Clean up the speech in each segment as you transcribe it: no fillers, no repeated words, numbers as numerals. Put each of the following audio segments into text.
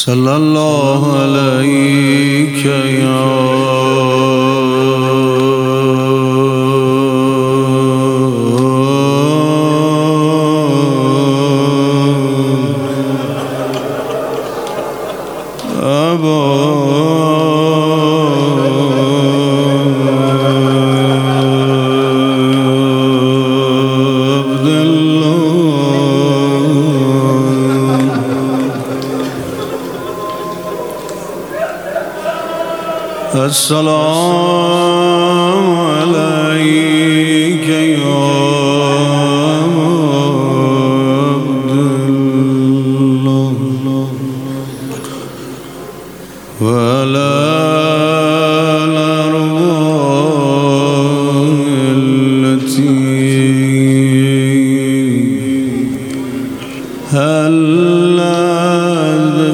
صلی الله علیک السلام علیک یا عبدالله و علی الارواح التي هلت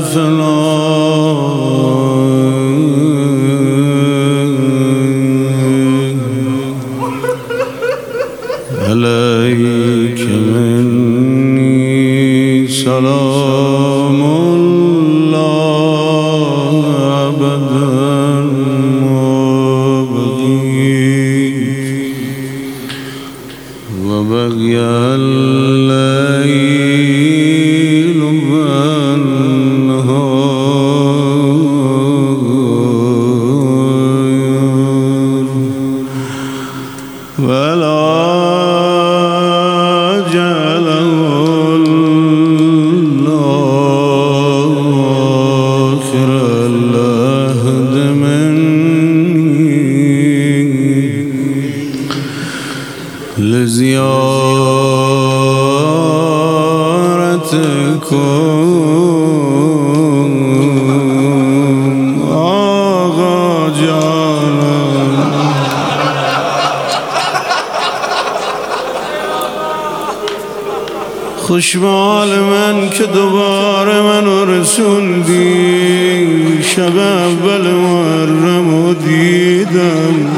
عليك مني سلام الله أبدا وبقي الليل والنهار ولا لزيارتكم آقا جانم خوشبال من که دوباره منو رسوندی شب اول محرمو دیدم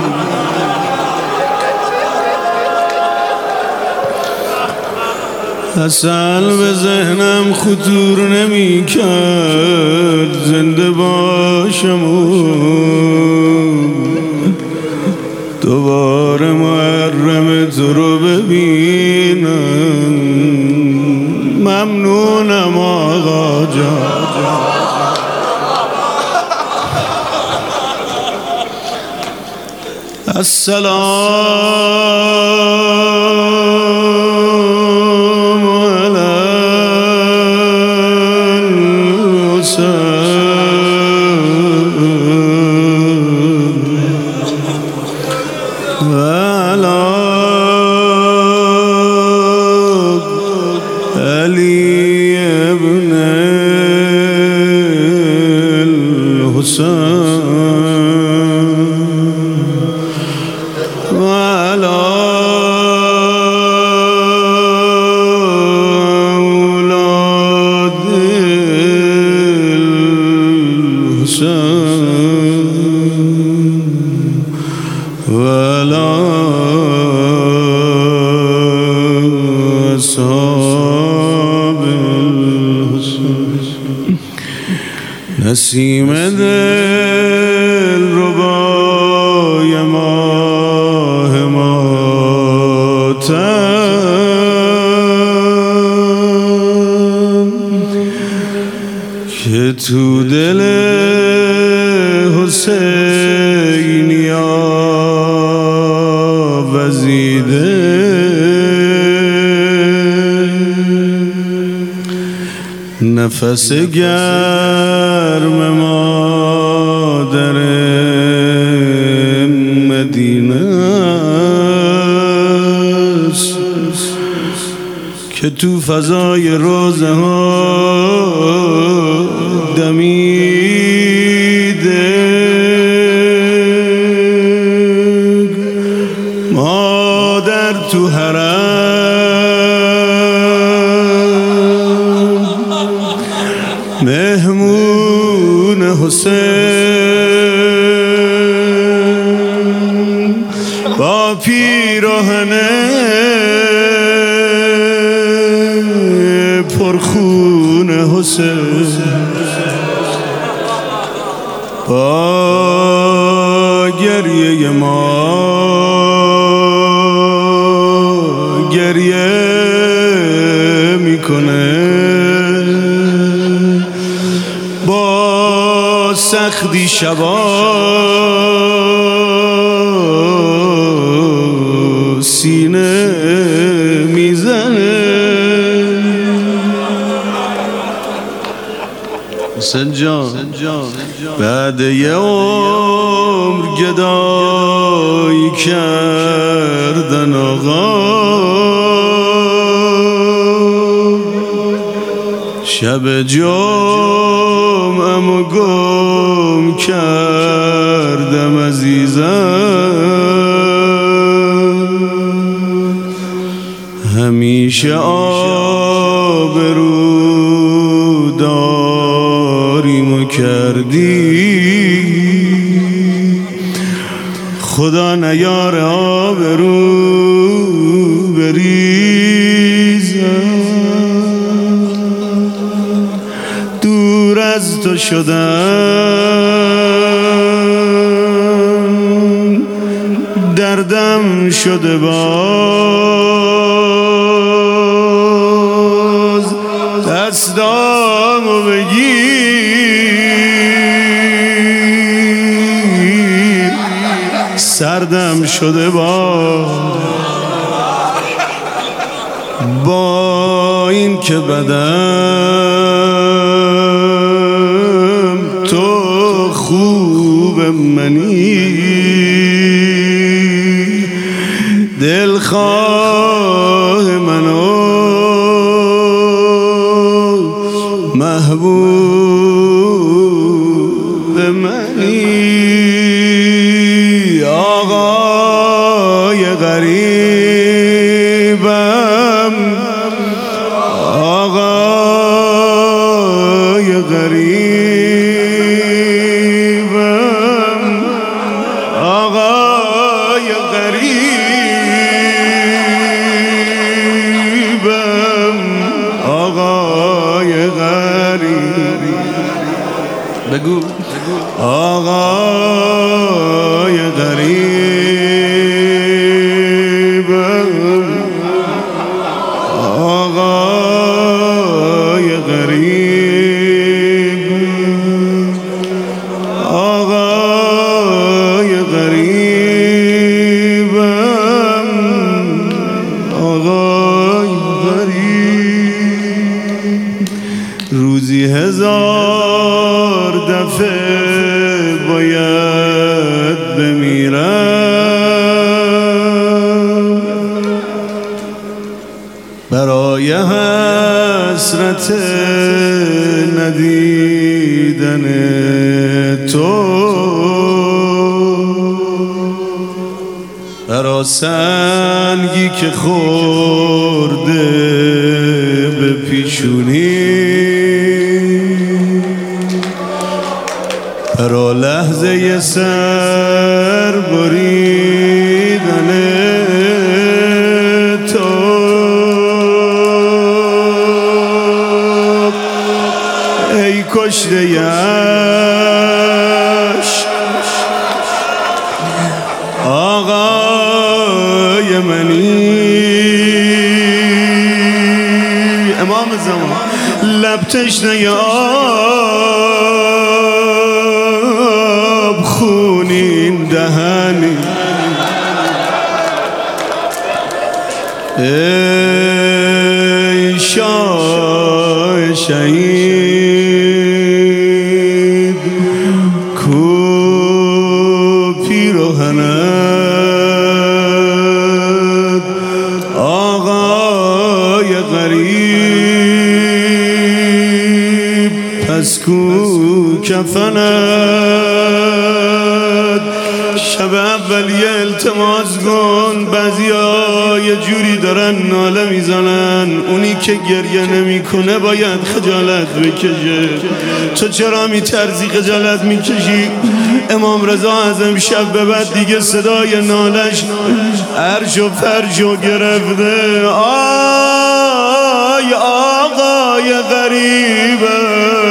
اصل به ذهنم خطور نمی کرد زنده باشم و دوباره محرم تو رو ببینم ممنونم آقا جان السلام علی الحسین و علی علی ابن الحسین ولا أصحاب الحسن نسیم دل ربای ماه ماتم که تو دل حسینیا وزیده نفس گرم مادر مدینه است که تو فضای روزه ها دمیده مادر تو حرم مهمون حسین با پیراهن پرخون حسین با گریه ما گریه میکنه، با سختی شبا سینه میزنه. حسین جان بعد یه عمر گدایی کردن آقا، شب جمعم و گم کردم عزیزم، همیشه آبرو داریم کردی، خدا نیار آبرو بریزم. دور از تو شدم، دردم شده باز، دستامو بگیر، سردم شده با این که بدم تو خوب منی، دلخواه منو محبوب منی. آقای غریبم، آقای غریبم، آقای غریبم، آقای غریب بگو، آقای غریبم، آقای غریبم، آقای غریبم، آقای غریب. روزی 1000 دفعه باید بمیرم برای حسرت ندیدن تو، برا سنگی که خورده به پیشونی، برا لحظه سر بریدن تو، ای کشته یش آقای منی. امام زمان لب تشنه آب خونین دهنی، ای شاه شهید کو پیراهنت، آقای غریب پس کو کفنت. شب اولیه التماس کن، بعضیا یه جوری دارن ناله میزنن، اونی که گریه نمیکنه باید خجالت بکشه. تو چرا میترسی خجالت میکشی؟ امام رضا از امشب به بعد دیگه صدای نالش عرش و فرش و گرفته. آی آقای غریبه